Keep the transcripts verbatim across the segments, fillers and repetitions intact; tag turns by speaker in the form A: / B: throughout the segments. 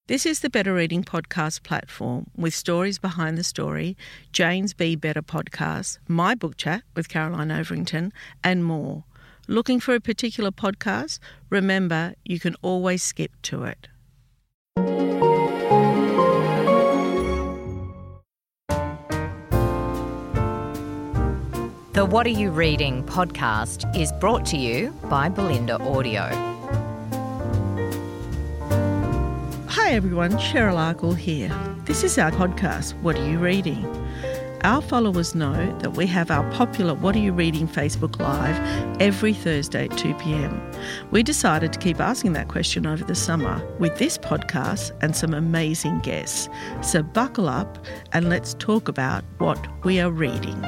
A: This is the Better Reading Podcast platform with stories behind the story, Jane's Be Better podcast, my book chat with Caroline Overington, and more. Looking for a particular podcast? Remember, you can always skip to it.
B: The What Are You Reading podcast is brought to you by Belinda Audio.
A: Hi everyone, Cheryl Arkle here. This is our podcast, What Are You Reading? Our followers know that we have our popular What Are You Reading Facebook Live every Thursday at two p.m. We decided to keep asking that question over the summer with this podcast and some amazing guests. So buckle up and let's talk about what we are reading.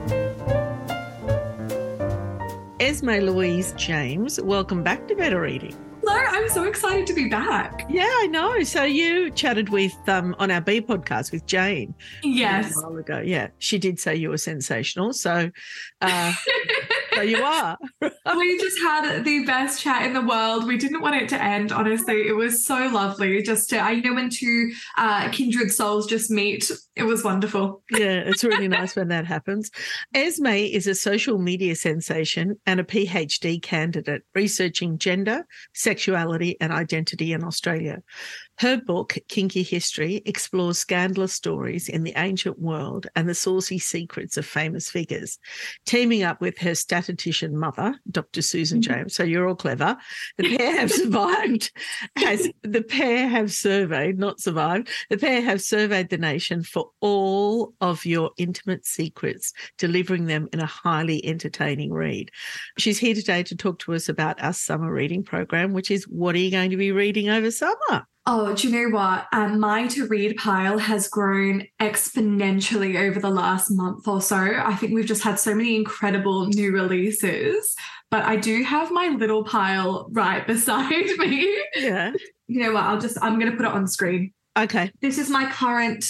A: Esme Louise James, welcome back to Better Reading.
C: Hello, I'm so excited to be back.
A: Yeah, I know. So you chatted with um on our B podcast with Jane.
C: Yes.
A: A while ago. Yeah, she did say you were sensational. So, uh, so you are.
C: We just had the best chat in the world. We didn't want it to end. Honestly, it was so lovely. Just to, I know when two uh, kindred souls just meet. It was wonderful.
A: Yeah, it's really nice when that happens. Esme is a social media sensation and a PhD candidate researching gender, sexuality and identity in Australia. Her book, Kinky History, explores scandalous stories in the ancient world and the saucy secrets of famous figures. Teaming up with her statistician mother, Doctor Susan James, so you're all clever, the pair have survived, as the pair have surveyed, not survived, the pair have surveyed the nation for all of your intimate secrets, delivering them in a highly entertaining read. She's here today to talk to us about our summer reading program, which is what are you going to be reading over summer?
C: Oh, do you know what? Um, my to-read pile has grown exponentially over the last month or so. I think we've just had so many incredible new releases, but I do have my little pile right beside me.
A: Yeah.
C: You know what? I'll just, I'm going to put it on screen.
A: Okay.
C: This is my current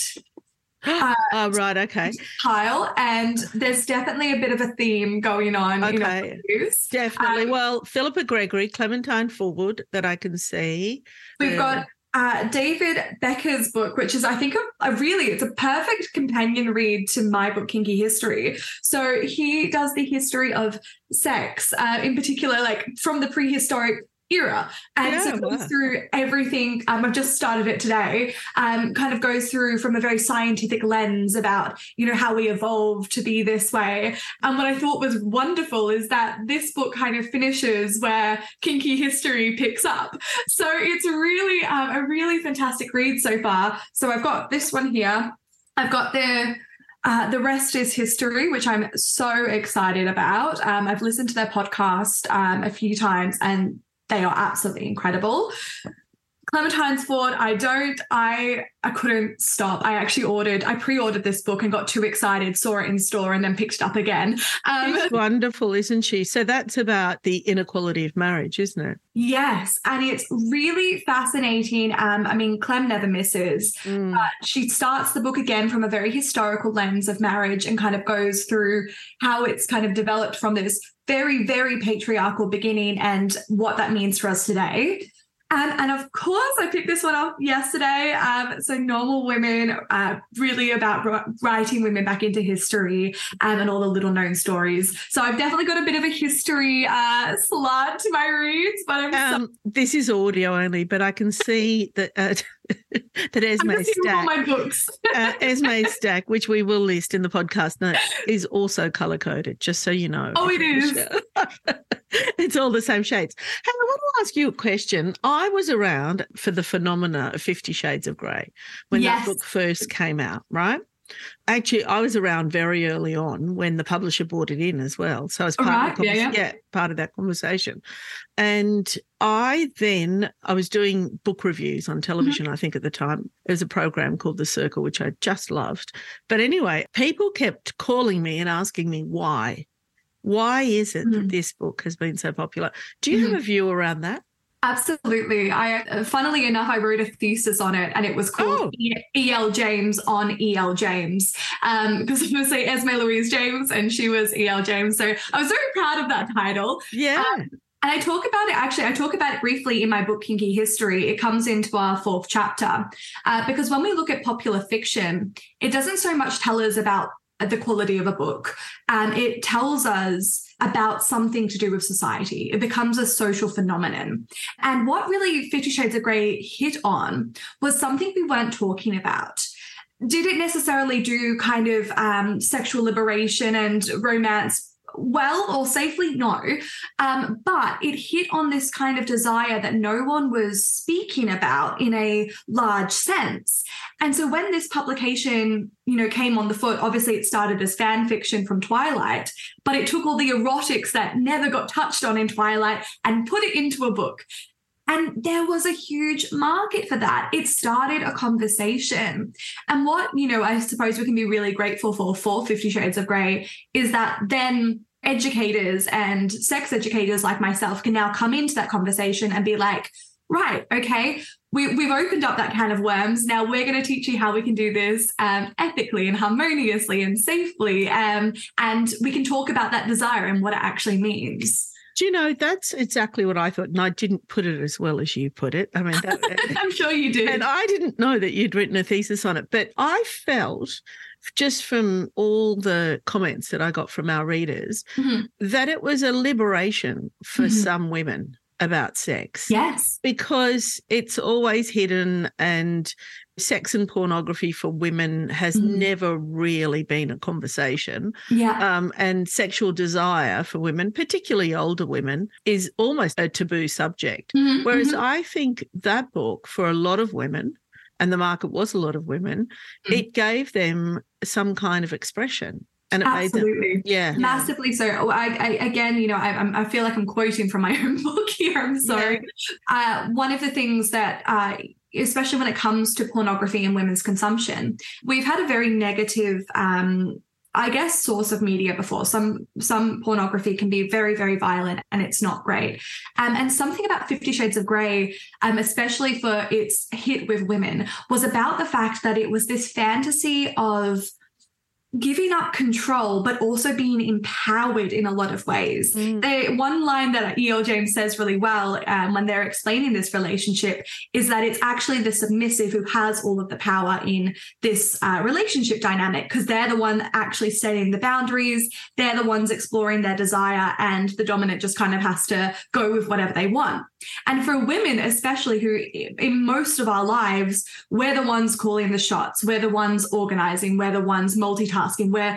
C: uh,
A: oh, right. Okay.
C: pile, and there's definitely a bit of a theme going on.
A: Okay.
C: In
A: definitely.
C: Um,
A: well, Philippa Gregory, Clementine Fullwood, that I can see.
C: We've
A: uh,
C: got Uh, David Becker's book, which is, I think, a, a really, it's a perfect companion read to my book, Kinky History. So he does the history of sex, uh, in particular, like from the prehistoric era. And
A: yeah,
C: so it goes
A: wow.
C: through everything. Um, I've just started it today, um, kind of goes through from a very scientific lens about, you know, how we evolved to be this way. And what I thought was wonderful is that this book kind of finishes where Kinky History picks up. So it's really um, a really fantastic read so far. So I've got this one here. I've got the Uh, The Rest is History, which I'm so excited about. Um, I've listened to their podcast um, a few times and they are absolutely incredible. Clementine's Ford, I don't, I I couldn't stop. I actually ordered, I pre-ordered this book and got too excited, saw it in store and then picked it up again. Um,
A: She's wonderful, isn't she? So that's about the inequality of marriage, isn't it?
C: Yes, and it's really fascinating. Um, I mean, Clem never misses.
A: Mm.
C: Uh, she starts the book again from a very historical lens of marriage and kind of goes through how it's kind of developed from this very, very patriarchal beginning and what that means for us today. Um, and of course, I picked this one up yesterday. Um, so Normal Women, uh, really about writing women back into history um, and all the little known stories. So I've definitely got a bit of a history uh, slant to my reads. But I'm
A: Um,
C: so-
A: this is audio only, but I can see that uh, that Esme
C: I'm just all
A: Stack,
C: my books.
A: uh, Esme Stack, which we will list in the podcast notes, is also color coded. Just so you know.
C: Oh, it is.
A: It's all the same shades. Hey, I want to ask you a question. I was around for the phenomena of Fifty Shades of Grey when
C: Yes.
A: that book first came out, right? Actually, I was around very early on when the publisher brought it in as well. So I was part,
C: All
A: of, the
C: right, yeah,
A: convers-
C: yeah.
A: yeah, part of that conversation. And I then, I was doing book reviews on television,
C: Mm-hmm.
A: I think at the time. There was a program called The Circle, which I just loved. But anyway, people kept calling me and asking me why. Why is it
C: Mm.
A: that this book has been so popular? Do you
C: Mm.
A: have a view around that?
C: Absolutely. I, uh, funnily enough, I wrote a thesis on it, and it was called
A: Oh.
C: E- E.L. James on E L. James, because um, I was say Esme Louise James, and she was E L. James. So I was very proud of that title.
A: Yeah.
C: Um, And I talk about it, actually, I talk about it briefly in my book, Kinky History. It comes into our fourth chapter uh, because when we look at popular fiction, it doesn't so much tell us about the quality of a book. Um, it tells us about something to do with society. It becomes a social phenomenon. And what really Fifty Shades of Grey hit on was something we weren't talking about. Did it necessarily do kind of um, sexual liberation and romance well or safely? No. Um, but it hit on this kind of desire that no one was speaking about in a large sense. And so when this publication, you know, came on the foot, obviously it started as fan fiction from Twilight, but it took all the erotics that never got touched on in Twilight and put it into a book. And there was a huge market for that. It started a conversation. And what, you know, I suppose we can be really grateful for for Fifty Shades of Grey is that then educators and sex educators like myself can now come into that conversation and be like, right, okay, we, we've opened up that can of worms. Now we're going to teach you how we can do this um, ethically and harmoniously and safely. Um, and we can talk about that desire and what it actually means.
A: Do you know, that's exactly what I thought, and I didn't put it as well as you put it. I mean, that,
C: I'm sure you did.
A: And I didn't know that you'd written a thesis on it, but I felt just from all the comments that I got from our readers mm-hmm. that it was a liberation for mm-hmm. some women about sex.
C: Yes.
A: Because it's always hidden, and sex and pornography for women has mm. never really been a conversation.
C: Yeah.
A: Um, and sexual desire for women, particularly older women, is almost a taboo subject. Mm-hmm. Whereas mm-hmm. I think that book, for a lot of women, and the market was a lot of women, mm. it gave them some kind of expression. And it
C: Absolutely.
A: Made them, yeah.
C: Massively so. I, I, again, you know, I, I feel like I'm quoting from my own book here. I'm sorry. Yeah. Uh, one of the things that, uh, especially when it comes to pornography and women's consumption, we've had a very negative, um, I guess, source of media before. Some some pornography can be very, very violent, and it's not great. Um, and something about Fifty Shades of Grey, um, especially for its hit with women, was about the fact that it was this fantasy of giving up control, but also being empowered in a lot of ways. Mm. They, one line that E L. James says really well um, when they're explaining this relationship is that it's actually the submissive who has all of the power in this uh, relationship dynamic, because they're the one actually setting the boundaries. They're the ones exploring their desire, and the dominant just kind of has to go with whatever they want. And for women, especially, who in most of our lives, we're the ones calling the shots, we're the ones organizing, we're the ones multitasking, where,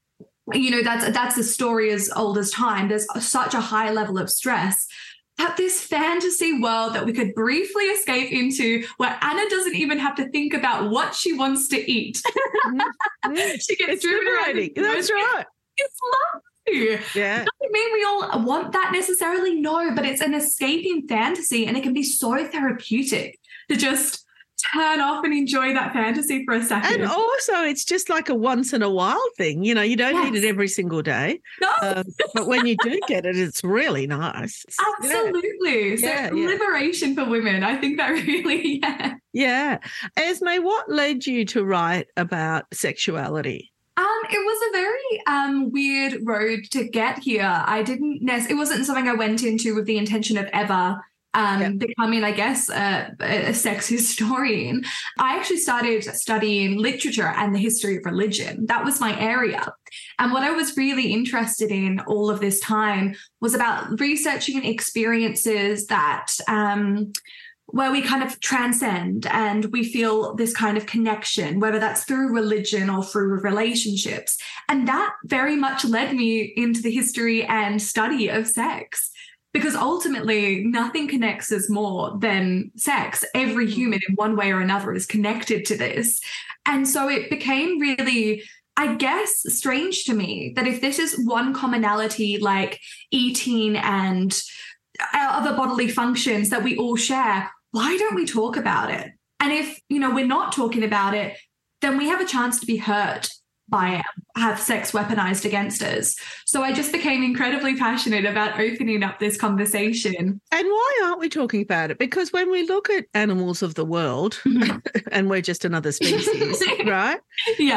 C: you know, that's that's a story as old as time. There's such a high level of stress that this fantasy world that we could briefly escape into, where Anna doesn't even have to think about what she wants to eat.
A: Mm-hmm.
C: She gets
A: it's
C: driven around.
A: That's right.
C: It's lovely.
A: Yeah.
C: Doesn't mean we all want that necessarily, no, but it's an escaping fantasy, and it can be so therapeutic to just turn off and enjoy that fantasy for a second.
A: And also, it's just like a once in a while thing. You know, you don't yes. need it every single day.
C: No.
A: Um, but when you do get it, it's really nice.
C: Absolutely.
A: Yeah.
C: So
A: yeah,
C: liberation yeah. for women. I think that really, yeah.
A: Yeah. Esme, what led you to write about sexuality?
C: Um, it was a very um, weird road to get here. I didn't nec- it wasn't something I went into with the intention of ever um, yeah. becoming, I guess, a, a sex historian. I actually started studying literature and the history of religion. That was my area. And what I was really interested in all of this time was about researching experiences that um, where we kind of transcend and we feel this kind of connection, whether that's through religion or through relationships. And that very much led me into the history and study of sex, because ultimately nothing connects us more than sex. Every human in one way or another is connected to this. And so it became really, I guess, strange to me that if this is one commonality like eating and other bodily functions that we all share, why don't we talk about it? And if, you know, we're not talking about it, then we have a chance to be hurt by it, have sex weaponized against us. So I just became incredibly passionate about opening up this conversation.
A: And why aren't we talking about it? Because when we look at animals of the world, and we're just another species, right?
C: Yeah.
A: It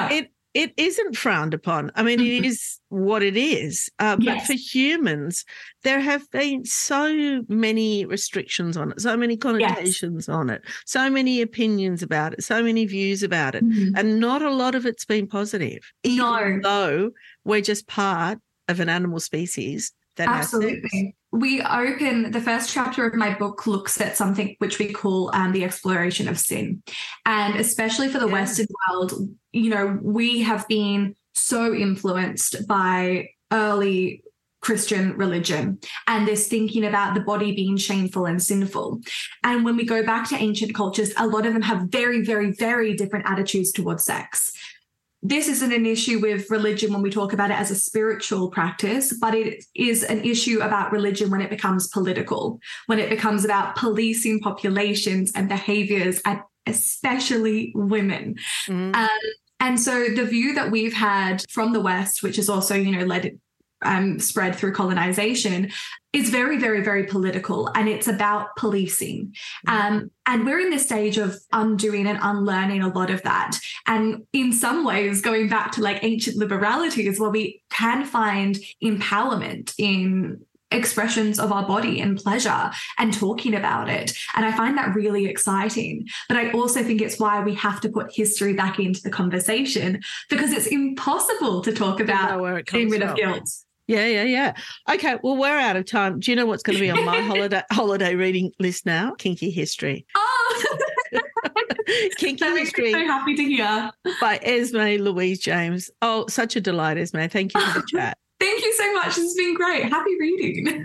A: it isn't frowned upon. I mean, mm-hmm. it is what it is. Uh, yes. But for humans, there have been so many restrictions on it, so many connotations yes. on it, so many opinions about it, so many views about it, mm-hmm. and not a lot of it's been positive. Even
C: no.
A: though we're just part of an animal species that
C: Absolutely.
A: has sex.
C: We open, the first chapter of my book looks at something which we call um, the exploration of sin. And especially for the yeah. Western world, you know, we have been so influenced by early Christian religion and this thinking about the body being shameful and sinful. And when we go back to ancient cultures, a lot of them have very, very, very different attitudes towards sex. This isn't an issue with religion when we talk about it as a spiritual practice, but it is an issue about religion when it becomes political, when it becomes about policing populations and behaviors, and especially women. Mm. Um, and so the view that we've had from the West, which is also, you know, led um, spread through colonization, is very, very, very political, and it's about policing. Um, and we're in this stage of undoing and unlearning a lot of that. And in some ways, going back to like ancient liberality is where we can find empowerment in expressions of our body and pleasure and talking about it. And I find that really exciting. But I also think it's why we have to put history back into the conversation, because it's impossible to talk about getting rid of guilt.
A: Yeah, yeah, yeah. Okay, well, we're out of time. Do you know what's going to be on my holiday holiday reading list now? Kinky history.
C: Oh,
A: Kinky
C: that
A: history.
C: Makes me so happy to hear.
A: By Esme Louise James. Oh, such a delight, Esme. Thank you for the chat.
C: Thank you so much. This has been great. Happy reading.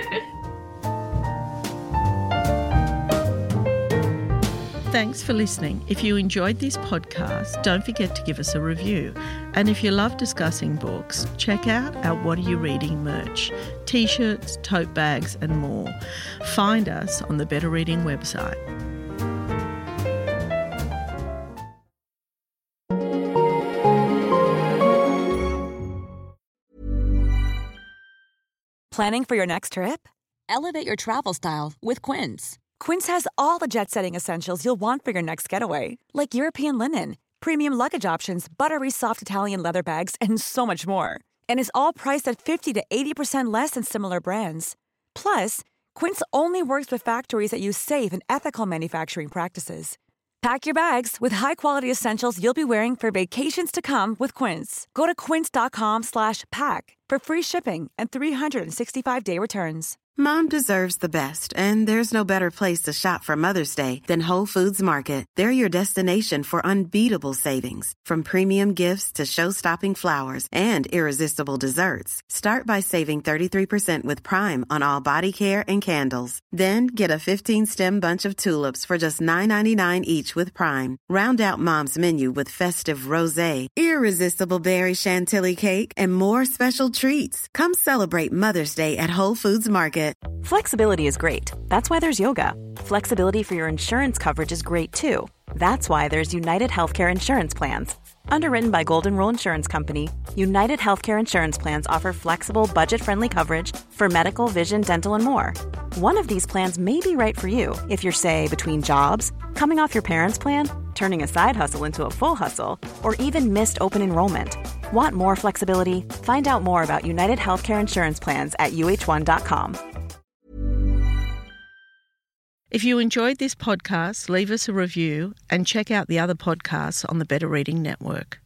A: Thanks for listening. If you enjoyed this podcast, don't forget to give us a review. And if you love discussing books, check out our What Are You Reading merch, t-shirts, tote bags and more. Find us on the Better Reading website.
D: Planning for your next trip? Elevate your travel style with Quince. Quince has all the jet-setting essentials you'll want for your next getaway, like European linen, premium luggage options, buttery soft Italian leather bags, and so much more. And is all priced at fifty to eighty percent less than similar brands. Plus, Quince only works with factories that use safe and ethical manufacturing practices. Pack your bags with high-quality essentials you'll be wearing for vacations to come with Quince. Go to quince.com slash pack for free shipping and three sixty-five day returns.
E: Mom deserves the best, and there's no better place to shop for Mother's Day than Whole Foods Market. They're your destination for unbeatable savings, from premium gifts to show-stopping flowers and irresistible desserts. Start by saving thirty-three percent with Prime on all body care and candles. Then get a fifteen-stem bunch of tulips for just nine ninety-nine each with Prime. Round out Mom's menu with festive rosé, irresistible berry chantilly cake, and more special treats. Come celebrate Mother's Day at Whole Foods Market.
D: Flexibility is great. That's why there's yoga. Flexibility for your insurance coverage is great too. That's why there's United Healthcare Insurance Plans. Underwritten by Golden Rule Insurance Company, United Healthcare Insurance Plans offer flexible, budget-friendly coverage for medical, vision, dental, and more. One of these plans may be right for you if you're, say, between jobs, coming off your parents' plan, turning a side hustle into a full hustle, or even missed open enrollment. Want more flexibility? Find out more about United Healthcare Insurance Plans at U H one dot com.
A: If you enjoyed this podcast, leave us a review and check out the other podcasts on the Better Reading Network.